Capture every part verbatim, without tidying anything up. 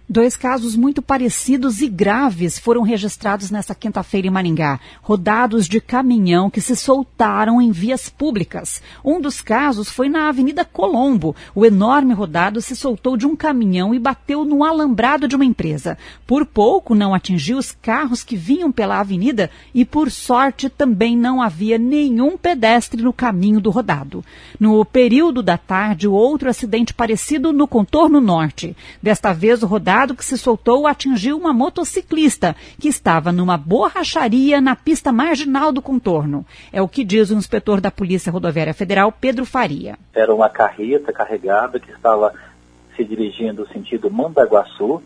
Dois casos muito parecidos e graves foram registrados nesta quinta-feira em Maringá. Rodados de caminhão que se soltaram em vias públicas. Um dos casos foi na Avenida Colombo. O enorme rodado se soltou de um caminhão e bateu no alambrado de uma empresa. Por pouco não atingiu os carros que vinham pela avenida e, por sorte, também não havia nenhum pedestre no caminho do rodado. No período da tarde, outro acidente parecido no contorno norte. Desta vez, o rodado que se soltou atingiu uma motociclista que estava numa borracharia na pista marginal do contorno. É o que diz o inspetor da Polícia Rodoviária Federal, Pedro Faria. Era uma carreta carregada que estava se dirigindo no sentido Mandaguaçu.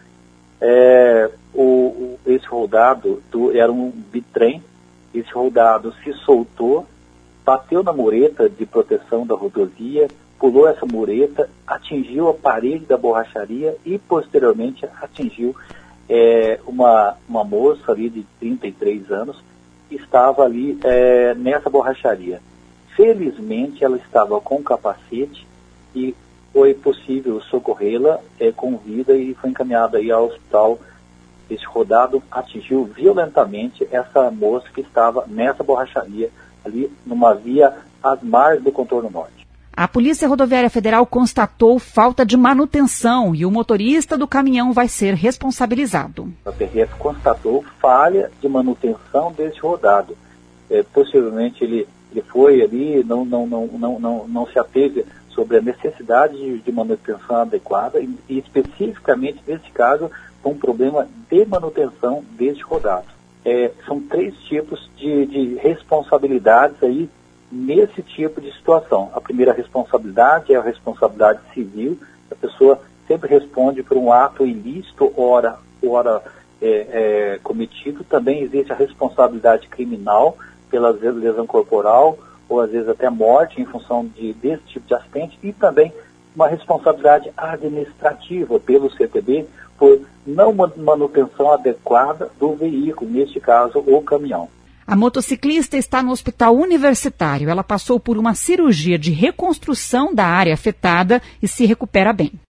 É, o, o, esse rodado do, era um bitrem. Esse rodado se soltou, bateu na mureta de proteção da rodovia, pulou essa mureta, atingiu a parede da borracharia e, posteriormente, atingiu é, uma, uma moça ali de trinta e três anos que estava ali é, nessa borracharia. Felizmente, ela estava com capacete e foi possível socorrê-la é, com vida e foi encaminhada aí ao hospital. Esse rodado atingiu violentamente essa moça que estava nessa borracharia, ali numa via às margens do contorno norte. A Polícia Rodoviária Federal constatou falta de manutenção e o motorista do caminhão vai ser responsabilizado. A P R F constatou falha de manutenção desse rodado. É, possivelmente ele, ele foi ali, não, não, não, não, não, não se ateve sobre a necessidade de, de manutenção adequada e, e especificamente nesse caso foi um problema de manutenção deste rodado. É, são três tipos de, de responsabilidades aí nesse tipo de situação. A primeira responsabilidade é a responsabilidade civil. A pessoa sempre responde por um ato ilícito, ora, ora é, é, cometido. Também existe a responsabilidade criminal pela lesão corporal ou às vezes até morte em função de, desse tipo de acidente. E também uma responsabilidade administrativa pelo C T B por não manutenção adequada do veículo, neste caso o caminhão. A motociclista está no hospital universitário. Ela passou por uma cirurgia de reconstrução da área afetada e se recupera bem.